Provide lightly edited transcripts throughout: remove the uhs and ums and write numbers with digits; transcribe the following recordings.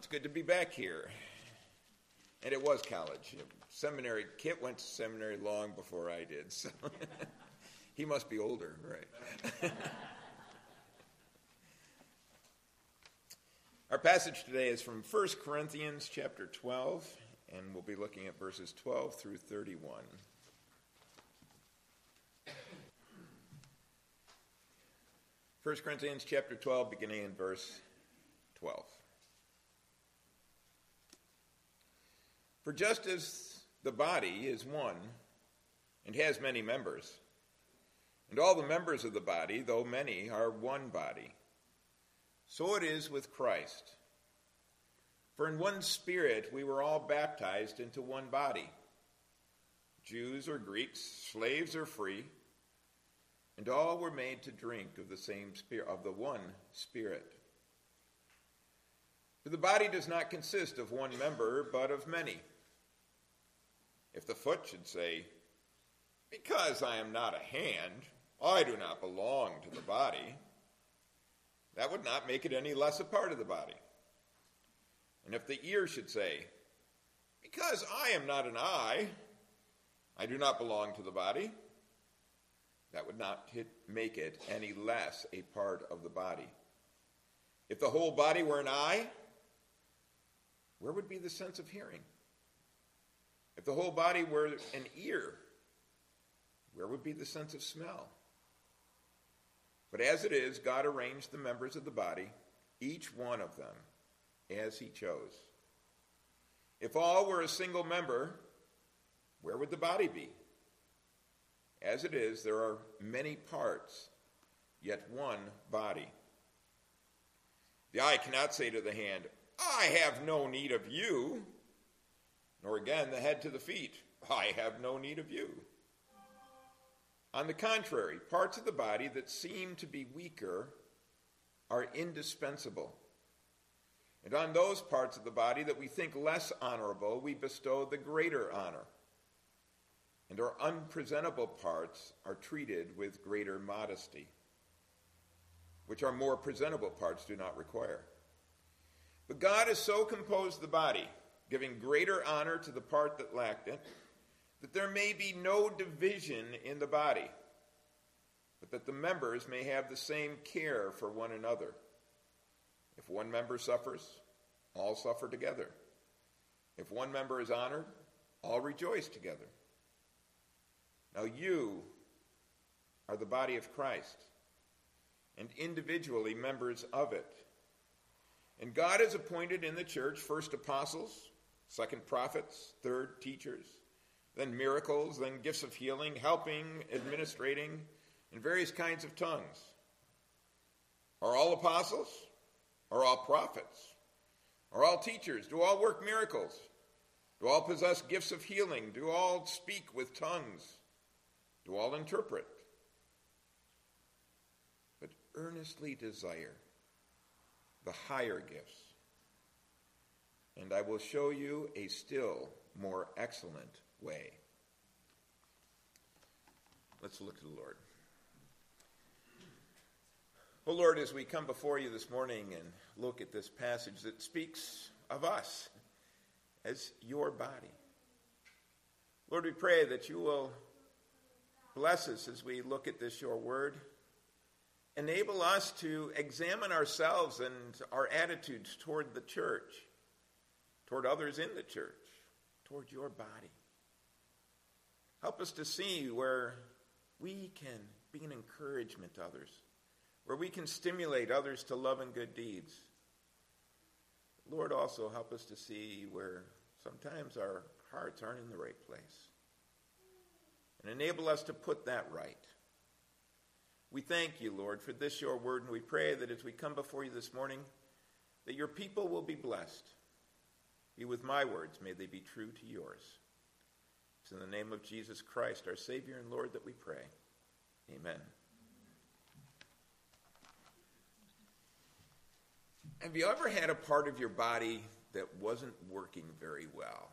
good to be back here. And it was college. Seminary. Kit went to seminary long before I did, so he must be older, right? Our passage today is from 1 Corinthians chapter 12, and we'll be looking at verses 12 through 31. 1 Corinthians chapter 12, beginning in verse 12. For just as the body is one and has many members, and all the members of the body, though many, are one body, so it is with Christ. For in one Spirit we were all baptized into one body, Jews or Greeks, slaves or free, and all were made to drink of the same Spirit, of the one Spirit. For the body does not consist of one member, but of many. If the foot should say, "Because I am not a hand, I do not belong to the body," that would not make it any less a part of the body. And if the ear should say, "Because I am not an eye, I do not belong to the body," that would not make it any less a part of the body. If the whole body were an eye, where would be the sense of hearing? If the whole body were an ear, where would be the sense of smell? But as it is, God arranged the members of the body, each one of them, as he chose. If all were a single member, where would the body be? As it is, there are many parts, yet one body. The eye cannot say to the hand, "I have no need of you," nor again the head to the feet, "I have no need of you." On the contrary, parts of the body that seem to be weaker are indispensable. And on those parts of the body that we think less honorable, we bestow the greater honor. And our unpresentable parts are treated with greater modesty, which our more presentable parts do not require. But God has so composed the body, giving greater honor to the part that lacked it, that there may be no division in the body, but that the members may have the same care for one another. If one member suffers, all suffer together. If one member is honored, all rejoice together. Now you are the body of Christ, and individually members of it. And God has appointed in the church first apostles, second prophets, third teachers, then miracles, then gifts of healing, helping, administrating, and various kinds of tongues. Are all apostles? Are all prophets? Are all teachers? Do all work miracles? Do all possess gifts of healing? Do all speak with tongues? Do all interpret? But earnestly desire the higher gifts, and I will show you a still more excellent way. Let's look to the Lord. Oh Lord, as we come before you this morning and look at this passage that speaks of us as your body, Lord, we pray that you will bless us as we look at this, your word. Enable us to examine ourselves and our attitudes toward the church, toward others in the church, toward your body. Help us to see where we can be an encouragement to others, where we can stimulate others to love and good deeds. Lord, also help us to see where sometimes our hearts aren't in the right place, and enable us to put that right. We thank you, Lord, for this your word, and we pray that as we come before you this morning, that your people will be blessed. Be with my words, may they be true to yours. It's in the name of Jesus Christ, our Savior and Lord, that we pray. Amen. Have you ever had a part of your body that wasn't working very well?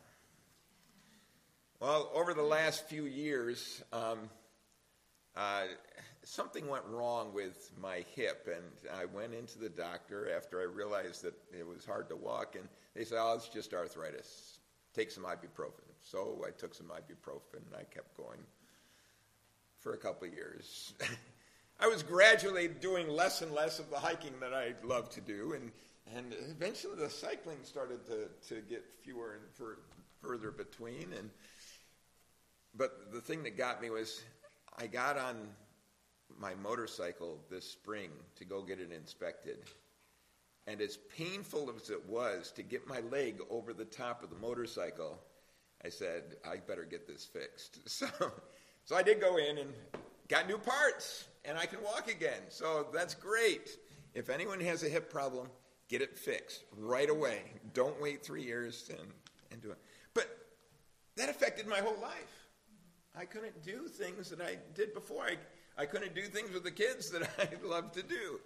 Well, over the last few years, something went wrong with my hip, and I went into the doctor after I realized that it was hard to walk, and they said, oh, it's just arthritis. Take some ibuprofen. So I took some ibuprofen, and I kept going for a couple of years. I was gradually doing less and less of the hiking that I love to do, and eventually the cycling started to get fewer and further between. But the thing that got me was I got on my motorcycle this spring to go get it inspected. And as painful as it was to get my leg over the top of the motorcycle, I said, I better get this fixed. So I did go in and got new parts, and I can walk again. So that's great. If anyone has a hip problem, get it fixed right away. Don't wait 3 years and do it. But that affected my whole life. I couldn't do things that I did before. I couldn't do things with the kids that I loved to do.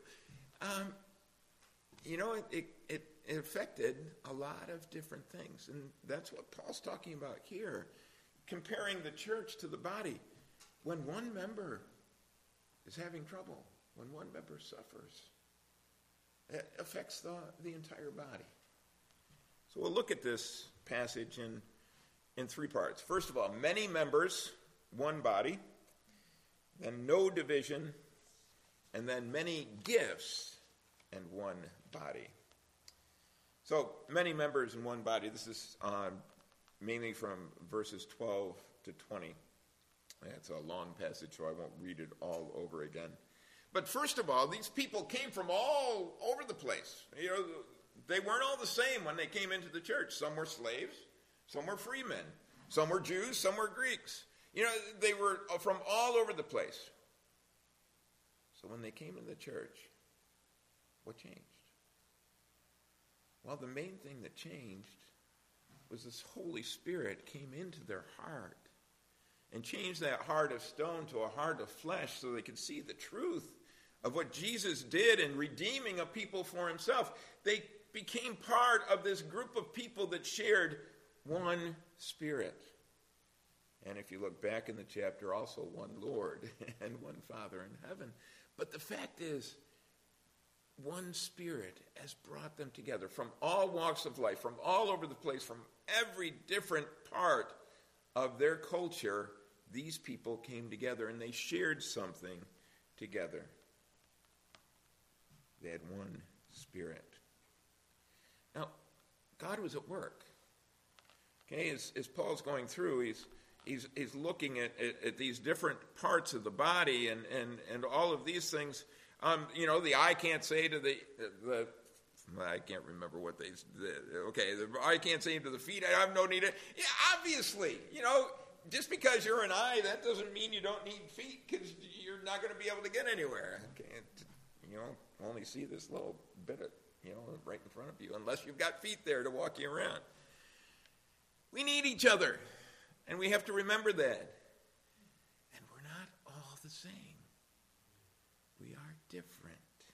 It affected a lot of different things. And that's what Paul's talking about here. Comparing the church to the body. When one member is having trouble, when one member suffers, it affects the entire body. So we'll look at this passage in 3 parts. First of all, many members, one body. Then no division. And then many gifts and one body. So many members in one body. This is mainly from verses 12 to 20. It's a long passage, so I won't read it all over again. But first of all, these people came from all over the place. They weren't all the same when they came into the church. Some were slaves, some were free men, some were Jews, some were Greeks. They were from all over the place. So when they came into the church, what changed? Well, the main thing that changed was this Holy Spirit came into their heart and changed that heart of stone to a heart of flesh so they could see the truth of what Jesus did in redeeming a people for himself. They became part of this group of people that shared one Spirit. And if you look back in the chapter, also one Lord and one Father in heaven. But the fact is, one Spirit has brought them together from all walks of life, from all over the place, from every different part of their culture. These people came together and they shared something together. They had one Spirit. Now, God was at work. Okay, as Paul's going through, he's looking at these different parts of the body and all of these things. The eye can't say to the I can't remember what they okay, the eye can't say to the feet, I have no need of. Yeah, obviously, just because you're an eye, that doesn't mean you don't need feet, because you're not going to be able to get anywhere. Only see this little bit of, right in front of you, unless you've got feet there to walk you around. We need each other, and we have to remember that. And we're not all the same. We are different,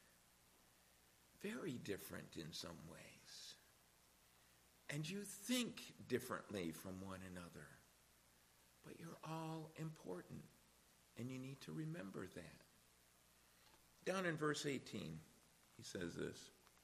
very different in some ways. And you think differently from one another. But you're all important, and you need to remember that. Down in verse 18, he says this.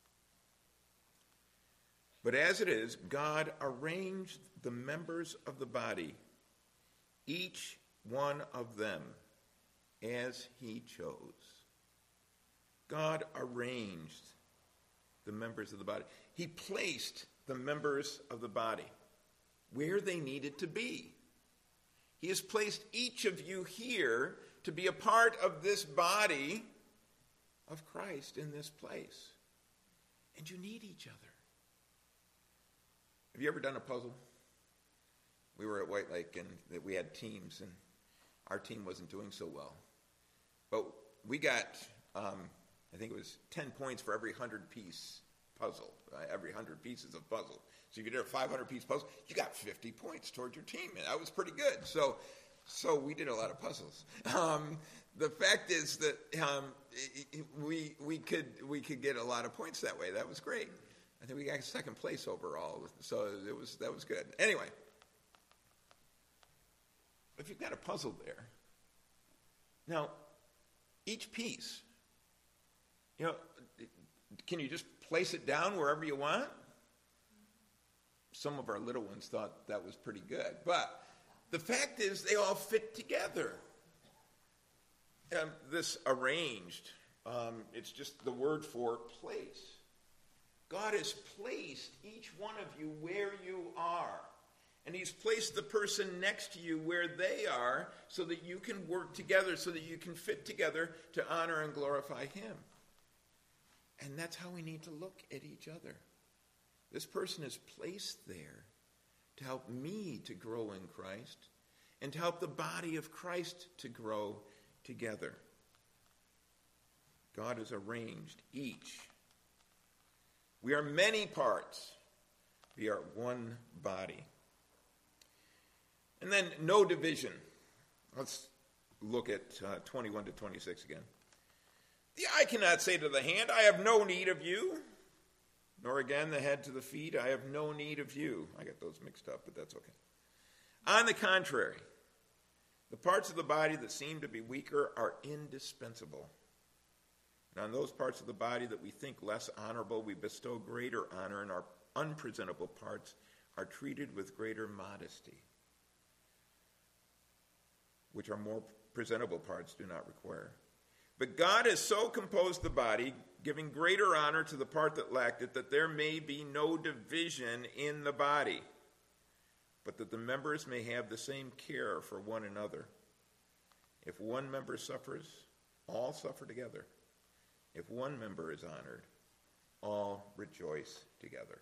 But as it is, God arranged the members of the body, each one of them, as he chose. God arranged the members of the body. He placed the members of the body where they needed to be. He has placed each of you here to be a part of this body of Christ in this place. And you need each other. Have you ever done a puzzle? We were at White Lake and we had teams, and our team wasn't doing so well. But we got, I think it was 10 points for every 100-piece puzzle, every 100 pieces of puzzle. So if you did a 500-piece puzzle, you got 50 points toward your team, and that was pretty good. So we did a lot of puzzles. The fact is that we could get a lot of points that way. That was great. I think we got second place overall, so that was good. Anyway, if you've got a puzzle there, now each piece. Can you just place it down wherever you want? Some of our little ones thought that was pretty good. But the fact is they all fit together. This arranged, it's just the word for place. God has placed each one of you where you are. And he's placed the person next to you where they are so that you can work together, so that you can fit together to honor and glorify him. And that's how we need to look at each other. This person is placed there to help me to grow in Christ and to help the body of Christ to grow together. God has arranged each. We are many parts. We are one body. And then no division. Let's look at 21 to 26 again. The eye cannot say to the hand, I have no need of you. Nor again the head to the feet, I have no need of you. I got those mixed up, but that's okay. On the contrary, the parts of the body that seem to be weaker are indispensable. And on those parts of the body that we think less honorable, we bestow greater honor, and our unpresentable parts are treated with greater modesty, which our more presentable parts do not require. But God has so composed the body, giving greater honor to the part that lacked it, that there may be no division in the body, but that the members may have the same care for one another. If one member suffers, all suffer together. If one member is honored, all rejoice together.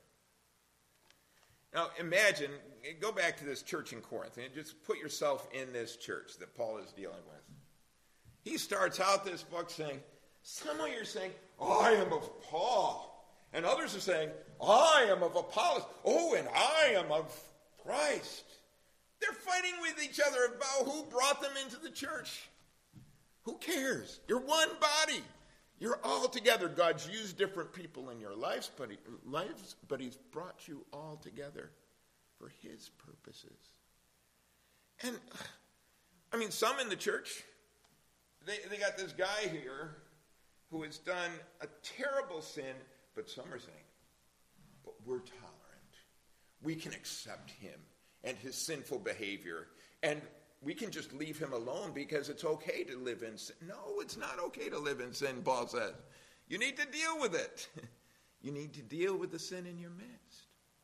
Now imagine, go back to this church in Corinth, and just put yourself in this church that Paul is dealing with. He starts out this book saying, some of you are saying, I am of Paul. And others are saying, I am of Apollos. Oh, and I am of Christ. They're fighting with each other about who brought them into the church. Who cares? You're one body. You're all together. God's used different people in your lives, but he's brought you all together for his purposes. And, some in the church, they got this guy here who has done a terrible sin, but some are saying, but we're tolerant. We can accept him and his sinful behavior, and we can just leave him alone because it's okay to live in sin. No, it's not okay to live in sin, Paul says. You need to deal with it. You need to deal with the sin in your midst.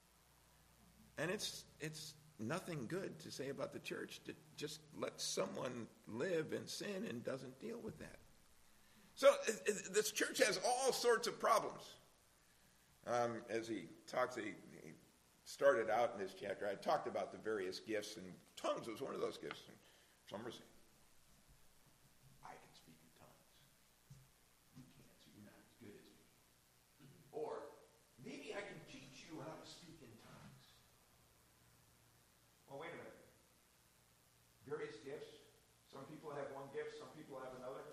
And it's nothing good to say about the church to just let someone live in sin and doesn't deal with that. So this church has all sorts of problems. As he talks, he started out in this chapter, I talked about the various gifts, and tongues was one of those gifts. And some are saying, I can speak in tongues. You can't, so you're not as good as me. Or, maybe I can teach you how to speak in tongues. Well, wait a minute. Various gifts. Some people have one gift, some people have another.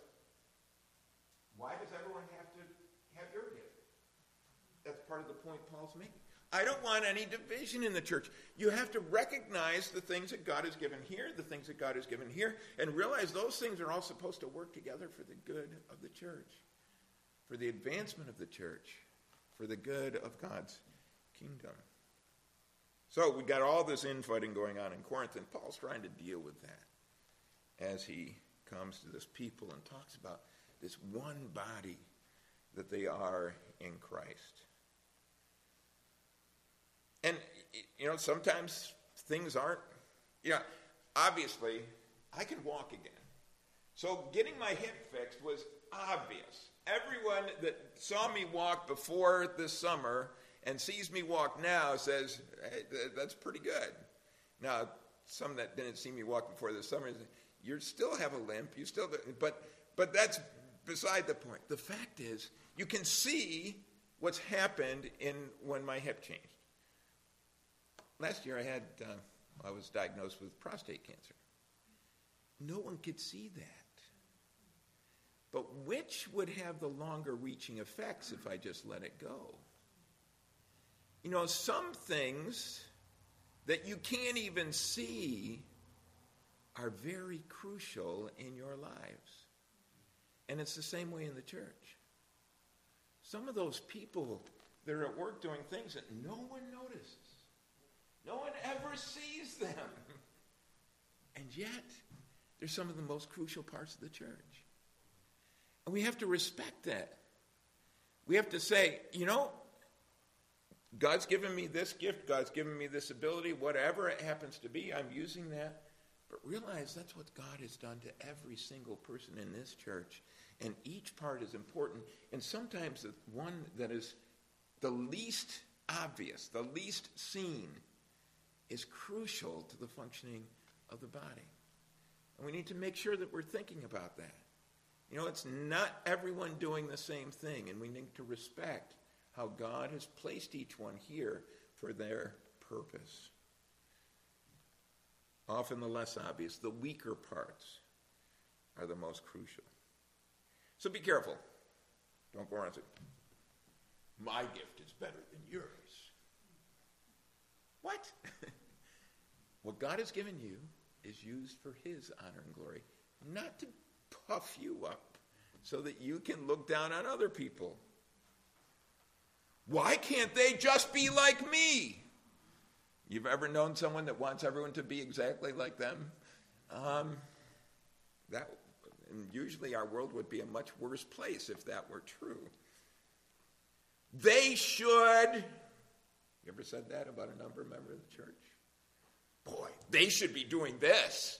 Why does everyone have to have your gift? That's part of the point Paul's making. I don't want any division in the church. You have to recognize the things that God has given here, the things that God has given here, and realize those things are all supposed to work together for the good of the church, for the advancement of the church, for the good of God's kingdom. So we've got all this infighting going on in Corinth, and Paul's trying to deal with that as he comes to this people and talks about this one body that they are in Christ. And, sometimes things aren't, obviously, I can walk again. So getting my hip fixed was obvious. Everyone that saw me walk before this summer and sees me walk now says, hey, that's pretty good. Now, some that didn't see me walk before this summer, you still have a limp, but that's beside the point. The fact is, you can see what's happened when my hip changed. Last year I was diagnosed with prostate cancer. No one could see that. But which would have the longer reaching effects if I just let it go? Some things that you can't even see are very crucial in your lives. And it's the same way in the church. Some of those people, they're at work doing things that no one notices. No one ever sees them. And yet, they're some of the most crucial parts of the church. And we have to respect that. We have to say, God's given me this gift, God's given me this ability, whatever it happens to be, I'm using that. But realize that's what God has done to every single person in this church. And each part is important. And sometimes the one that is the least obvious, the least seen, is crucial to the functioning of the body. And we need to make sure that we're thinking about that. It's not everyone doing the same thing, and we need to respect how God has placed each one here for their purpose. Often the less obvious, the weaker parts are the most crucial. So be careful. Don't go around and say, my gift is better than yours. What? What God has given you is used for his honor and glory, not to puff you up so that you can look down on other people. Why can't they just be like me? You've ever known someone that wants everyone to be exactly like them? And usually our world would be a much worse place if that were true. They should. You ever said that about a member of the church? Boy, they should be doing this.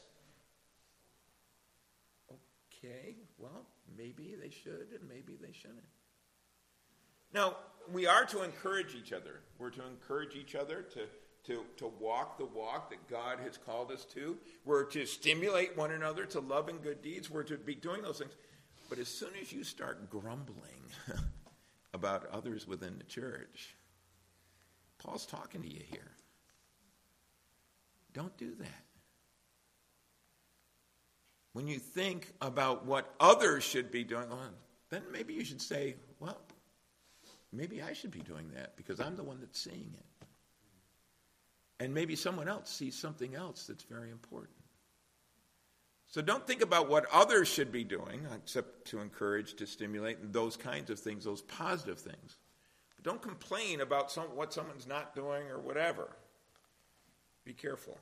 Okay, well, maybe they should and maybe they shouldn't. Now, we are to encourage each other. We're to encourage each other to walk the walk that God has called us to. We're to stimulate one another to love and good deeds. We're to be doing those things. But as soon as you start grumbling about others within the church, Paul's talking to you here. Don't do that. When you think about what others should be doing, then maybe you should say, well, maybe I should be doing that because I'm the one that's seeing it. And maybe someone else sees something else that's very important. So don't think about what others should be doing, except to encourage, to stimulate, and those kinds of things, those positive things. But don't complain about what someone's not doing or whatever. Be careful.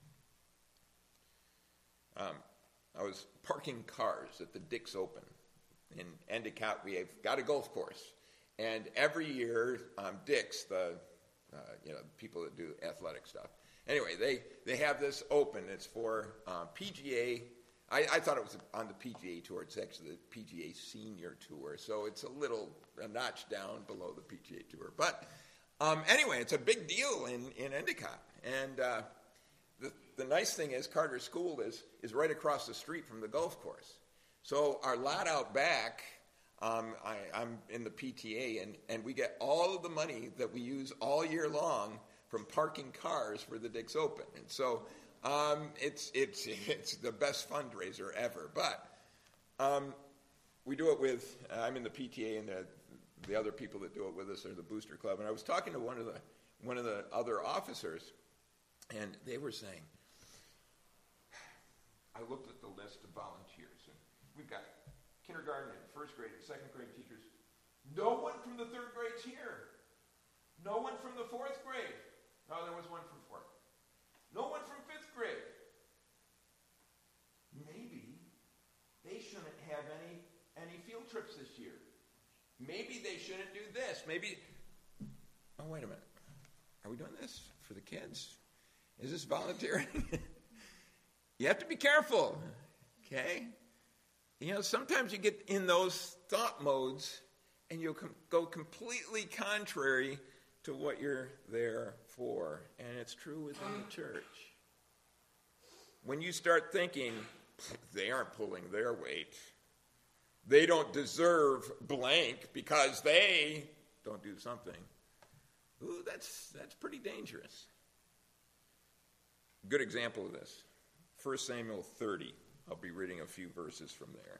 I was parking cars at the Dick's Open. In Endicott, we have got a golf course. And every year, Dick's, the people that do athletic stuff. Anyway, they have this open. It's for PGA. I thought it was on the PGA Tour. It's actually the PGA Senior Tour. So it's a notch down below the PGA Tour. But anyway, it's a big deal in Endicott. And the nice thing is Carter School is right across the street from the golf course. So our lot out back, I'm in the PTA, and we get all of the money that we use all year long from parking cars for the Dick's Open. And so it's the best fundraiser ever. But we do it with, I'm in the PTA, and the other people that do it with us are the Booster Club. And I was talking to one of the other officers, and they were saying, I looked at the list of volunteers, and we've got kindergarten and first grade and second grade teachers. No one from the third grade's here. No one from the fourth grade. No, there was one from fourth. No one from fifth grade. Maybe they shouldn't have any field trips this year. Maybe they shouldn't do this. Maybe, oh, wait a minute. Are we doing this for the kids? Is this volunteering? You have to be careful, okay? Sometimes you get in those thought modes and you'll go completely contrary to what you're there for. And it's true within the church. When you start thinking, they aren't pulling their weight, they don't deserve blank because they don't do something, ooh, that's pretty dangerous. Good example of this, 1 Samuel 30. I'll be reading a few verses from there.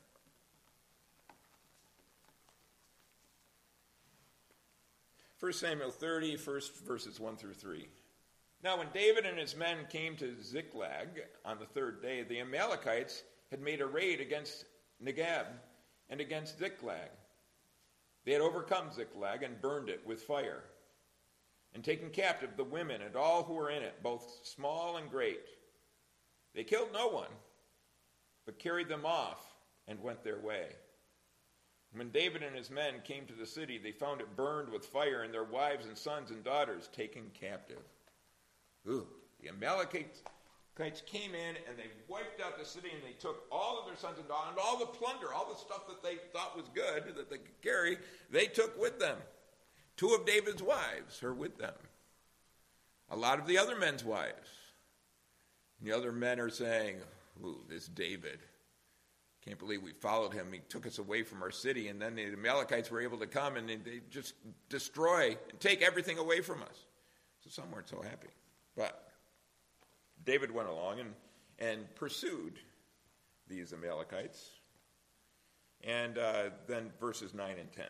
First Samuel 30, verses 1 through 3. Now when David and his men came to Ziklag on the third day, the Amalekites had made a raid against Negeb and against Ziklag. They had overcome Ziklag and burned it with fire, and taken captive the women and all who were in it, both small and great. They killed no one, but carried them off and went their way. When David and his men came to the city, they found it burned with fire, and their wives and sons and daughters taken captive. Ooh, the Amalekites came in and they wiped out the city, and they took all of their sons and daughters, and all the plunder, all the stuff that they thought was good that they could carry, they took with them. 2 of David's wives are with them. A lot of the other men's wives. And the other men are saying, ooh, this David, can't believe we followed him. He took us away from our city, and then the Amalekites were able to come and they just destroy and take everything away from us. So some weren't so happy. But David went along and pursued these Amalekites. And then verses 9 and 10.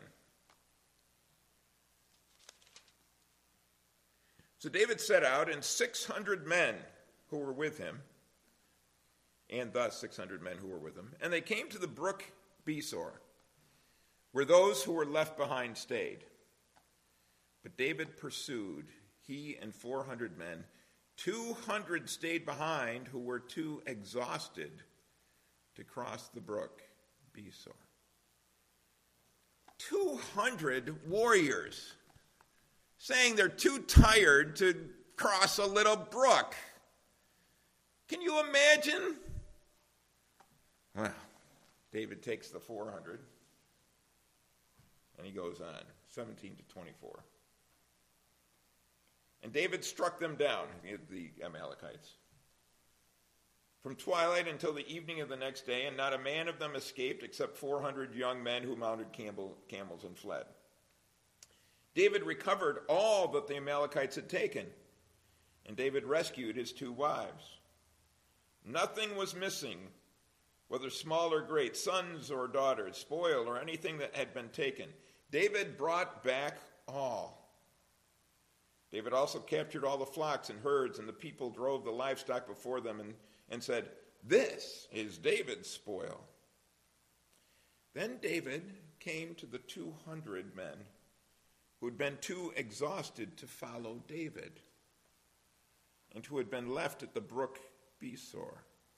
So David set out, and 600 men who were with him, and thus 600 men who were with him, and they came to the brook Besor, where those who were left behind stayed. But David pursued, he and 400 men. 200 stayed behind who were too exhausted to cross the brook Besor. 200 warriors saying they're too tired to cross a little brook. Can you imagine? Well, David takes the 400 and he goes on, 17 to 24. And David struck them down, the Amalekites, from twilight until the evening of the next day, and not a man of them escaped except 400 young men who mounted camels and fled. David recovered all that the Amalekites had taken, and David rescued his 2 wives. Nothing was missing, whether small or great, sons or daughters, spoil or anything that had been taken. David brought back all. David also captured all the flocks and herds, and the people drove the livestock before them and said, "This is David's spoil." Then David came to the 200 men who had been too exhausted to follow David, and who had been left at the brook Besor.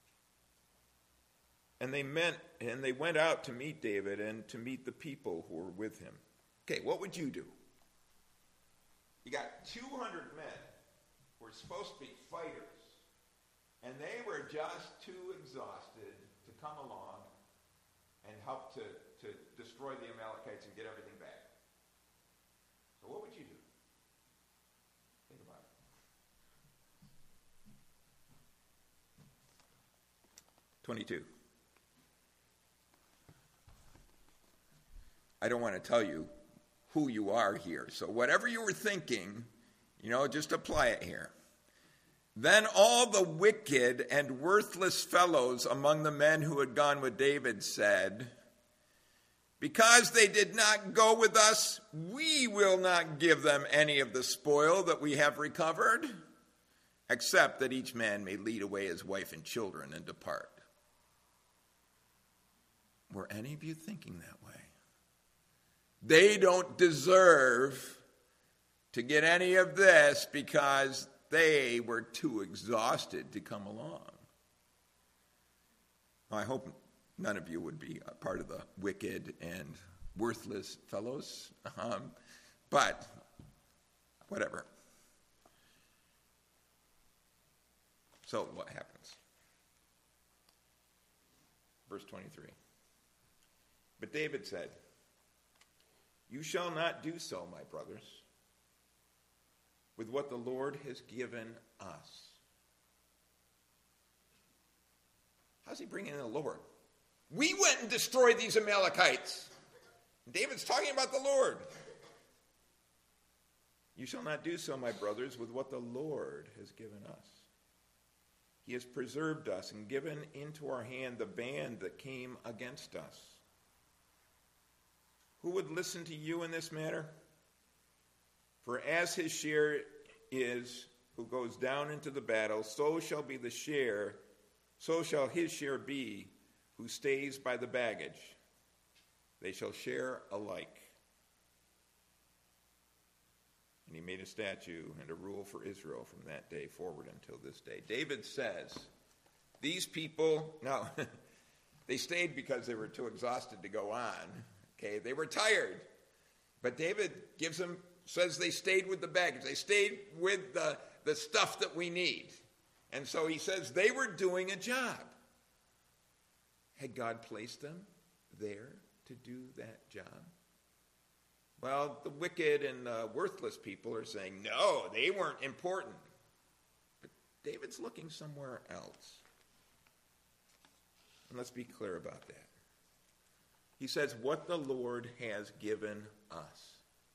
And they went out to meet David and to meet the people who were with him. Okay, what would you do? You got 200 men who were supposed to be fighters, and they were just too exhausted to come along and help to destroy the Amalekites and get everything back. So what would you do? Think about it. 22. I don't want to tell you who you are here. So whatever you were thinking, just apply it here. Then all the wicked and worthless fellows among the men who had gone with David said, "Because they did not go with us, we will not give them any of the spoil that we have recovered, except that each man may lead away his wife and children and depart." Were any of you thinking that way? They don't deserve to get any of this because they were too exhausted to come along. I hope none of you would be a part of the wicked and worthless fellows, but whatever. So what happens? Verse 23. But David said, "You shall not do so, my brothers, with what the Lord has given us." How's he bringing in the Lord? We went and destroyed these Amalekites. David's talking about the Lord. "You shall not do so, my brothers, with what the Lord has given us. He has preserved us and given into our hand the band that came against us. Who would listen to you in this matter? For as his share is who goes down into the battle, so shall his share be who stays by the baggage. They shall share alike. And he made a statute and a rule for Israel from that day forward until this day. David says, these people, now, they stayed because they were too exhausted to go on. Okay, they were tired. But David says they stayed with the baggage. They stayed with the stuff that we need. And so he says they were doing a job. Had God placed them there to do that job? Well, the wicked and worthless people are saying, no, they weren't important. But David's looking somewhere else. And let's be clear about that. He says, what the Lord has given us.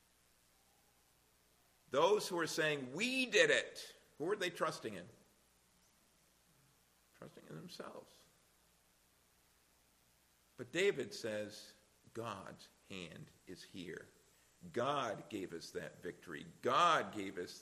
Those who are saying, we did it, who are they trusting in? Trusting in themselves. But David says, God's hand is here. God gave us that victory. God gave us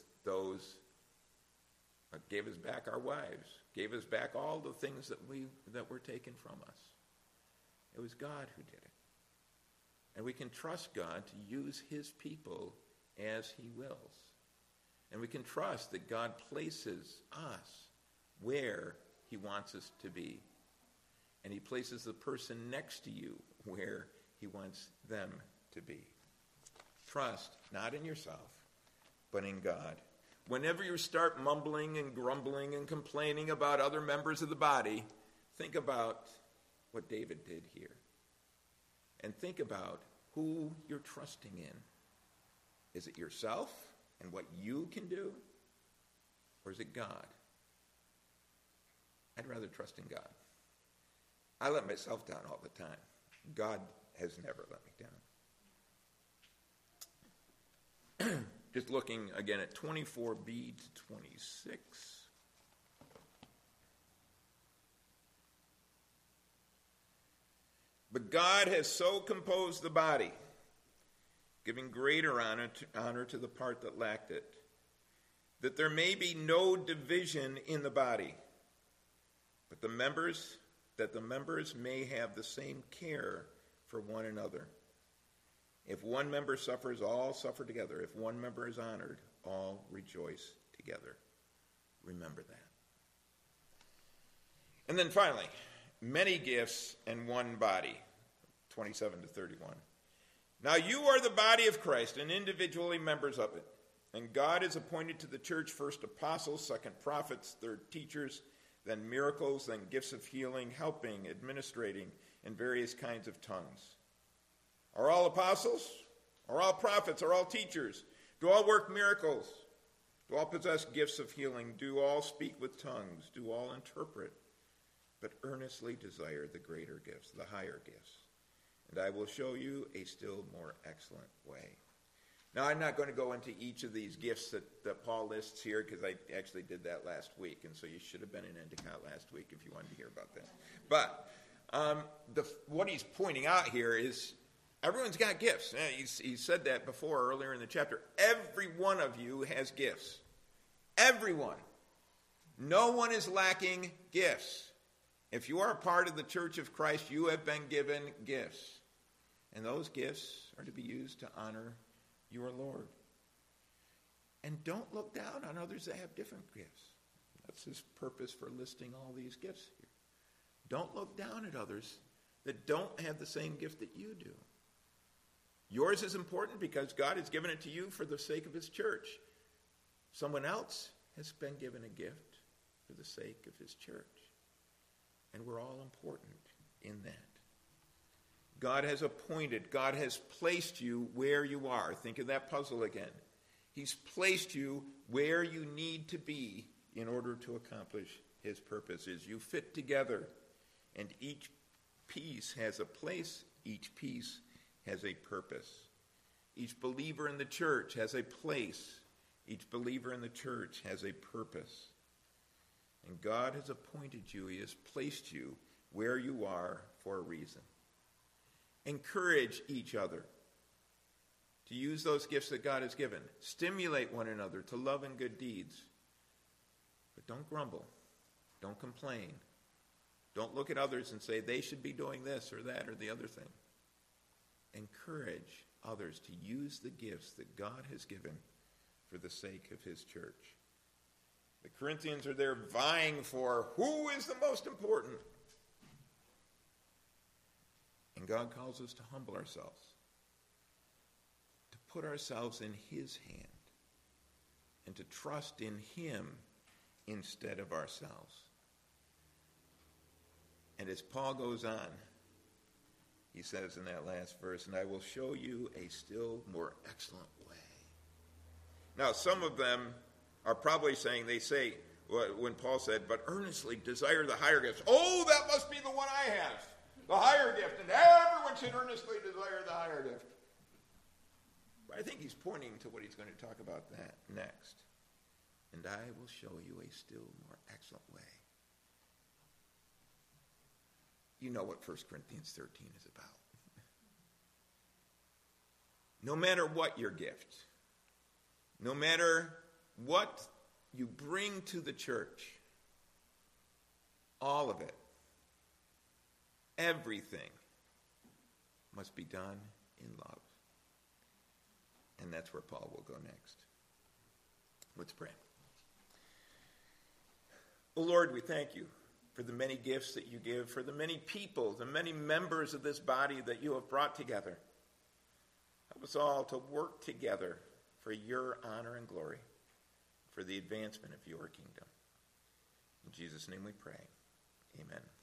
gave us back our wives, gave us back all the things that were taken from us. It was God who did it. And we can trust God to use his people as he wills. And we can trust that God places us where he wants us to be. And he places the person next to you where he wants them to be. Trust not in yourself, but in God. Whenever you start mumbling and grumbling and complaining about other members of the body, think about what David did here. And think about who you're trusting in. Is it yourself and what you can do? Or is it God? I'd rather trust in God. I let myself down all the time. God has never let me down. Just looking again at 24b to 26. But God has so composed the body, giving greater honor to the part that lacked it, that there may be no division in the body, but the members may have the same care for one another. If one member suffers, all suffer together. If one member is honored, all rejoice together. Remember that. And then finally, many gifts and one body, 27 to 31. Now you are the body of Christ and individually members of it. And God has appointed to the church first apostles, second prophets, third teachers, then miracles, then gifts of healing, helping, administrating, and various kinds of tongues. Are all apostles? Are all prophets? Are all teachers? Do all work miracles? Do all possess gifts of healing? Do all speak with tongues? Do all interpret? But earnestly desire the greater gifts, the higher gifts. And I will show you a still more excellent way. Now, I'm not going to go into each of these gifts that Paul lists here, because I actually did that last week, and so you should have been in Endicott last week if you wanted to hear about that. But what he's pointing out here is everyone's got gifts. He said that before earlier in the chapter. Every one of you has gifts. Everyone. No one is lacking gifts. If you are a part of the Church of Christ, you have been given gifts. And those gifts are to be used to honor your Lord. And don't look down on others that have different gifts. That's his purpose for listing all these gifts here. Don't look down at others that don't have the same gift that you do. Yours is important because God has given it to you for the sake of his church. Someone else has been given a gift for the sake of his church. And we're all important in that. God has appointed, God has placed you where you are. Think of that puzzle again. He's placed you where you need to be in order to accomplish his purposes. You fit together, and each piece has a place, each piece has a purpose. Each believer in the church has a place. Each believer in the church has a purpose. And God has appointed you, he has placed you where you are for a reason. Encourage each other to use those gifts that God has given. Stimulate one another to love and good deeds. But don't grumble. Don't complain. Don't look at others and say they should be doing this or that or the other thing. encourage others to use the gifts that God has given for the sake of his church. The Corinthians are there vying for who is the most important. And God calls us to humble ourselves, to put ourselves in his hand, and to trust in him instead of ourselves. And as Paul goes on, he says in that last verse, and I will show you a still more excellent way. Now, some of them are probably saying, they say, when Paul said, but earnestly desire the higher gifts. Oh, that must be the one I have, the higher gift, and everyone should earnestly desire the higher gift. But I think he's pointing to what he's going to talk about that next. And I will show you a still more excellent way. You know what 1 Corinthians 13 is about. No matter what your gift, no matter what you bring to the church, all of it, everything must be done in love. And that's where Paul will go next. Let's pray. Oh Lord, we thank you for the many gifts that you give, for the many people, the many members of this body that you have brought together. Help us all to work together for your honor and glory, for the advancement of your kingdom. In Jesus' name we pray. Amen.